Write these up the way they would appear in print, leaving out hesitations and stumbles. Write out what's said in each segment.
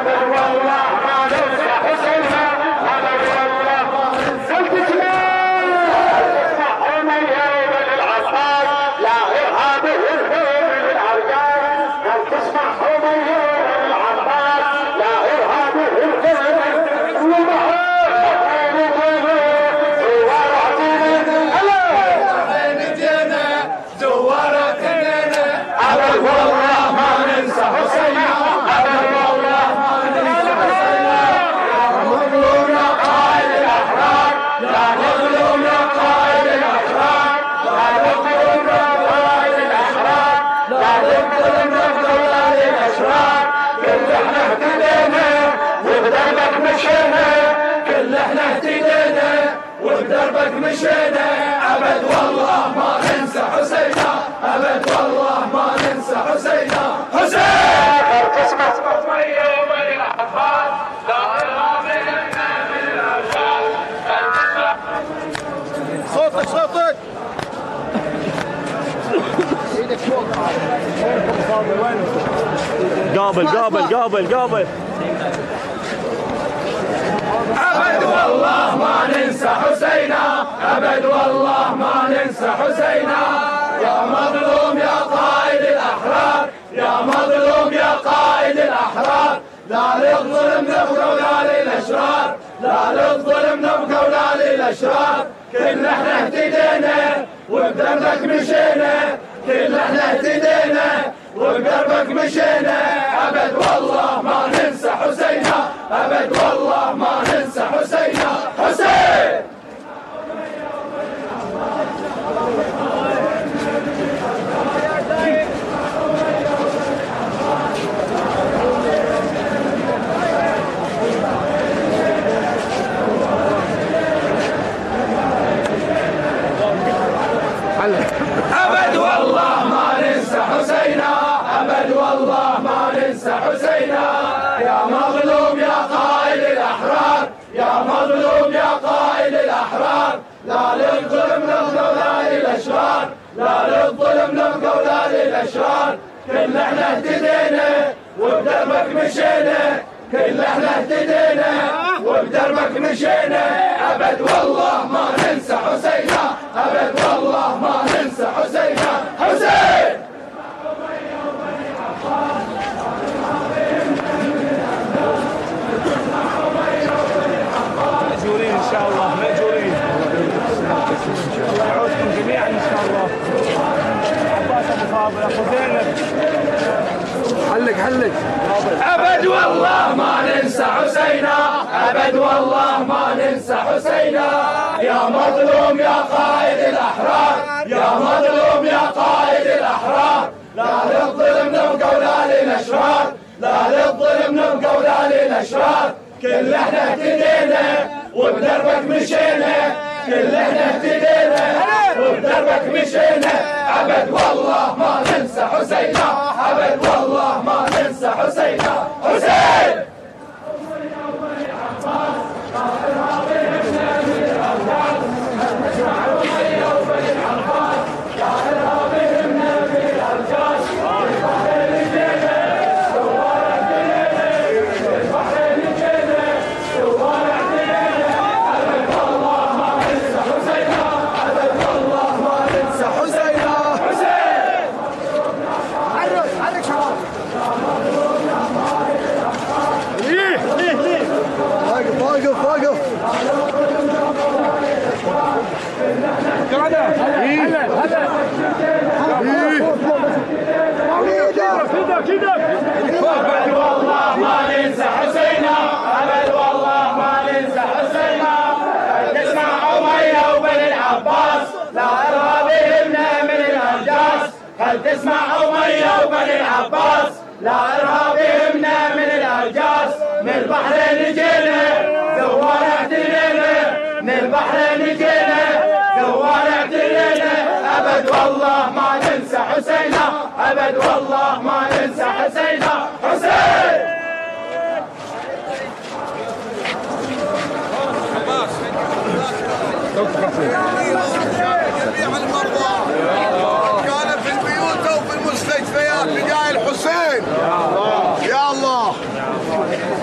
مشينا أبد والله ما ننسى حسينا، أبد والله ما ننسى حسينا. حسين تسمع مية ومن الأحفاد لا إرهاب من الأرشاد. صوتك صوتك ايدك فوق. قابل أبد والله ما ننسى حسينا، أبد والله ما ننسى حسينا. يا مظلوم يا قائد الأحرار، يا مظلوم يا قائد الأحرار. لا للظلم نبقى ولا للأشرار، لا للظلم نبقى ولا للأشرار. كل احنا اهتدينا وبدربك مشينا، كل احنا اهتدينا وبدربك مشينا. أبد والله ما ننسى حسينا، أبد والله ما ننسى حسينا. حسين أبد والله ما ننسى حسينا، أبد والله ما ننسى حسينا. يا مظلوم يا قائد الأحرار، يا مظلوم يا قائد الأحرار. لا للظلم نبقى ولا للأشرار، لا للظلم نبقى ولا للأشرار. كل احنا اهتدينا وبدربك مشينا، كل احنا اهتدينا وبدربك مشينا. أبد والله ما ننسى حسينا، أبد والله ما ننسى حسينا. حسين مأجورين إن شاء الله، مأجورين. الله يعودكم جميعا إن شاء الله. عباس أبو فاضل أخو زينب حلك. أبد والله ما ننسى حسينا، أبد والله ما ننسى حسينا. يا مظلوم يا قائد الأحرار، يا مظلوم يا قائد الأحرار. لا للظلم نبقى ولا للأشرار، لا للظلم نبقى ولا للأشرار. كل احنا اهتدينا وبدربك مشينا، كل احنا اهتدينا وبدربك مشينا. أبد والله ما ننسى حسينا، أبد والله ما ننسى حسينا. حسين أبد والله ما ننسى حسينا، أبد والله ما ننسى حسينا. تسمع أمية وبني العباس لا إرهاب يهمنا من الأرجاس. هل تسمع أمية وبني العباس لا إرهاب يهمنا من الأرجاس. من البحرين جينا ثوار اعتنينا، من البحرين جينا ثوار اعتنينا. أبد والله ما ننسى حسينا، أبد والله ما ننسى حسينا. حسين جميع المرضى كان في البيوت وفي المستشفيات بداية الحسين. يا الله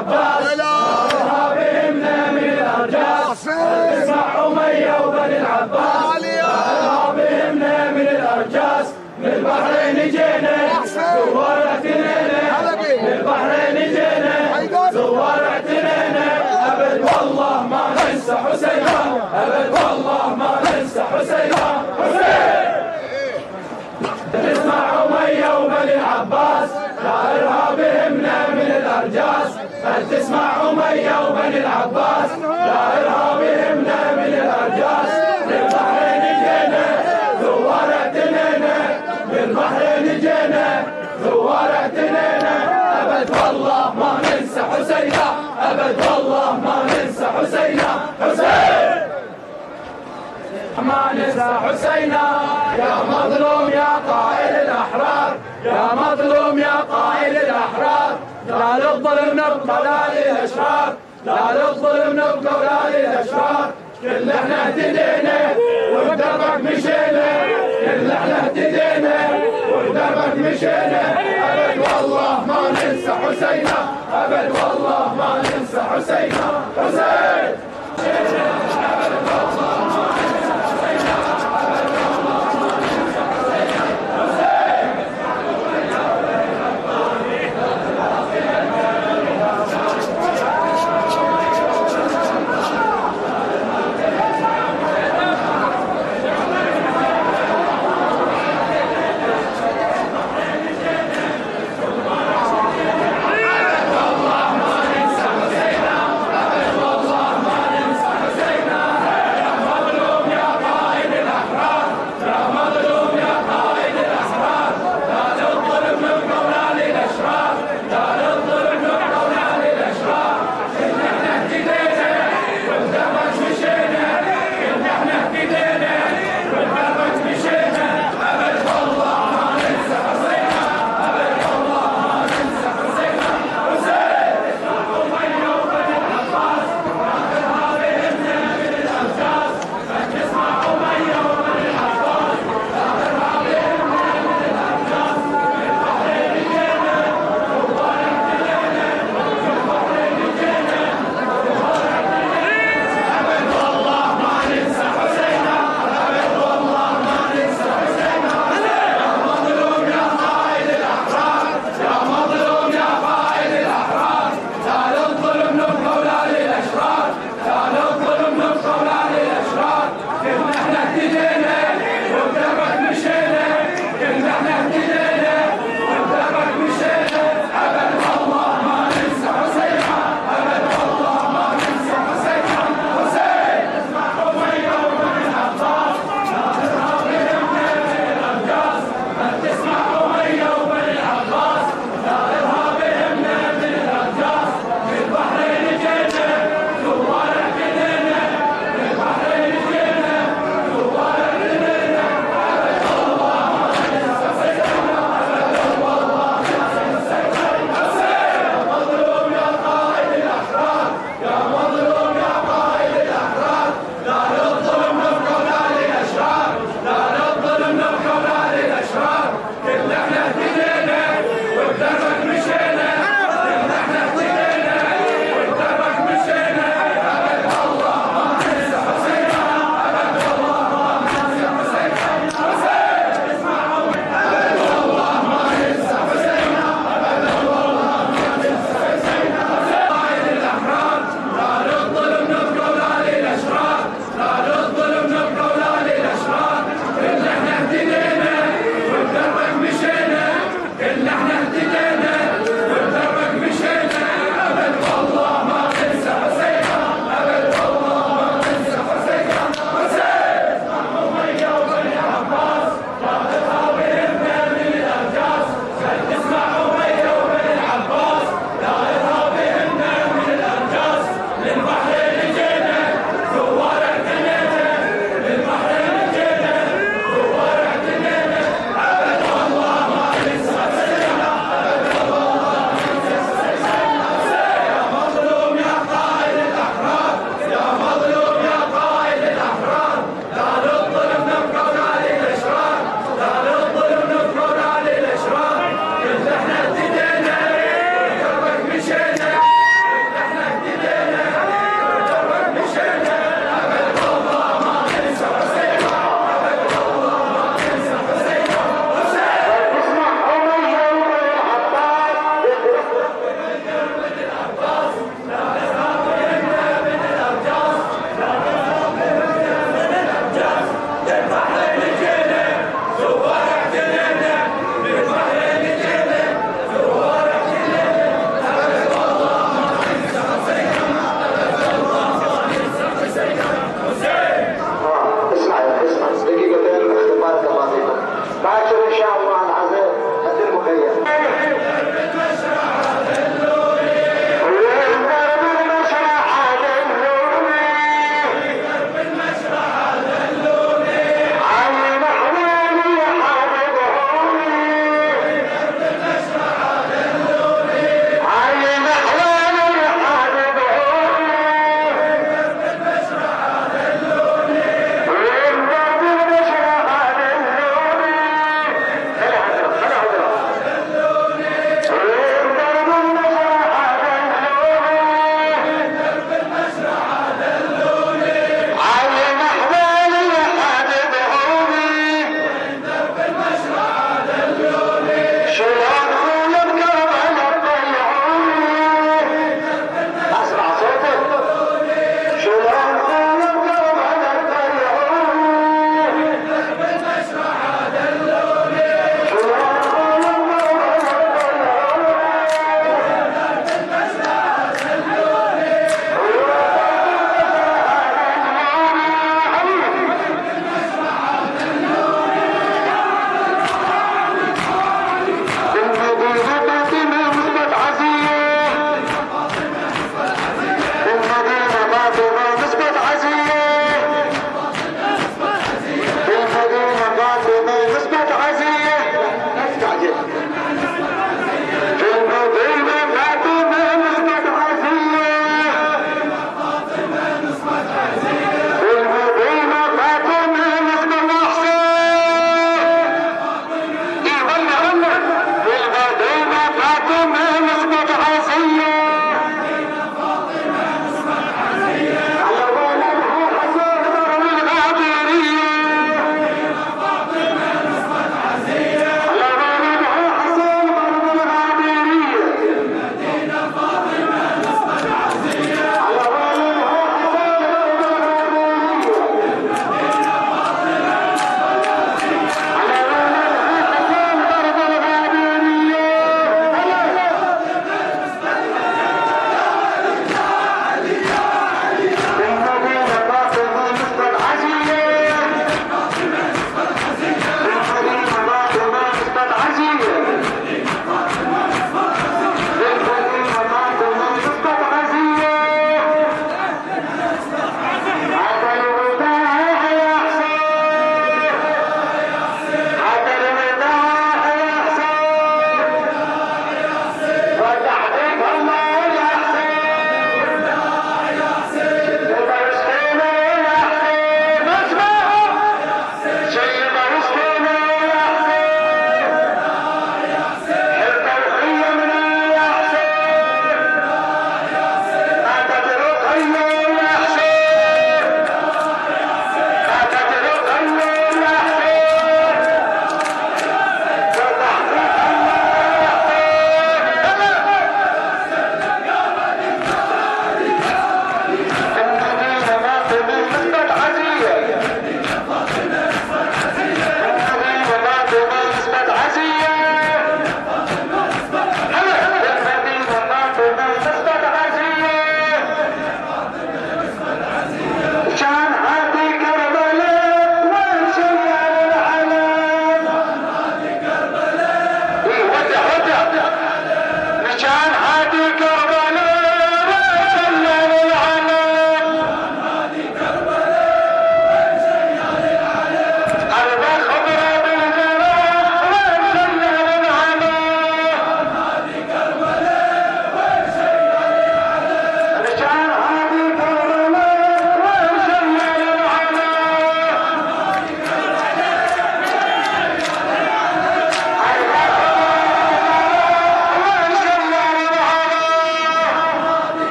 العباس الإرهاب يهمنا من الأرجاس اسمع أمية وبني العباس الإرهاب يهمنا من الأرجاس من البحرين جينا زوار اعتنينا من البحرين جينا زوار اعتنينا أبد والله ما ننسى حسينا أبد والله ما ننسى حسينا حسين تسمع أمية وبني العباس لا إرهاب يهمنا من الأرجاس تسمع أمية وبني العباس لا إرهاب يهمنا من الأرجاس للبحرين جينا زوار اعتنينا للبحرين جينا زوار اعتنينا أبد والله ما ننسى حسينا أبد والله ما ننسى حسينا حسين ما ننسى حسينا يا مظلوم يا قائد الأحرار يا مظلوم يا قائد الأحرار لا للظلم نبقى لا للأشرار لا للظلم نبقى ولا للأشرار كل احنا اهتدينا وبدربك مشينا كل احنا اهتدينا وبدربك مشينا أبد والله ما ننسى حسينا أبد والله ما ننسى حسينا حسين أبد والله ما ننسى حسينا أبد والله ما ننسى حسينا حسين والله ما ننسى حسينا أبد والله ما ننسى حسينا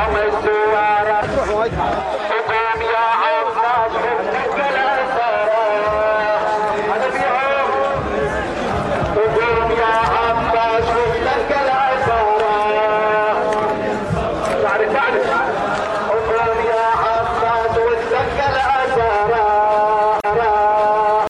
هم الزوار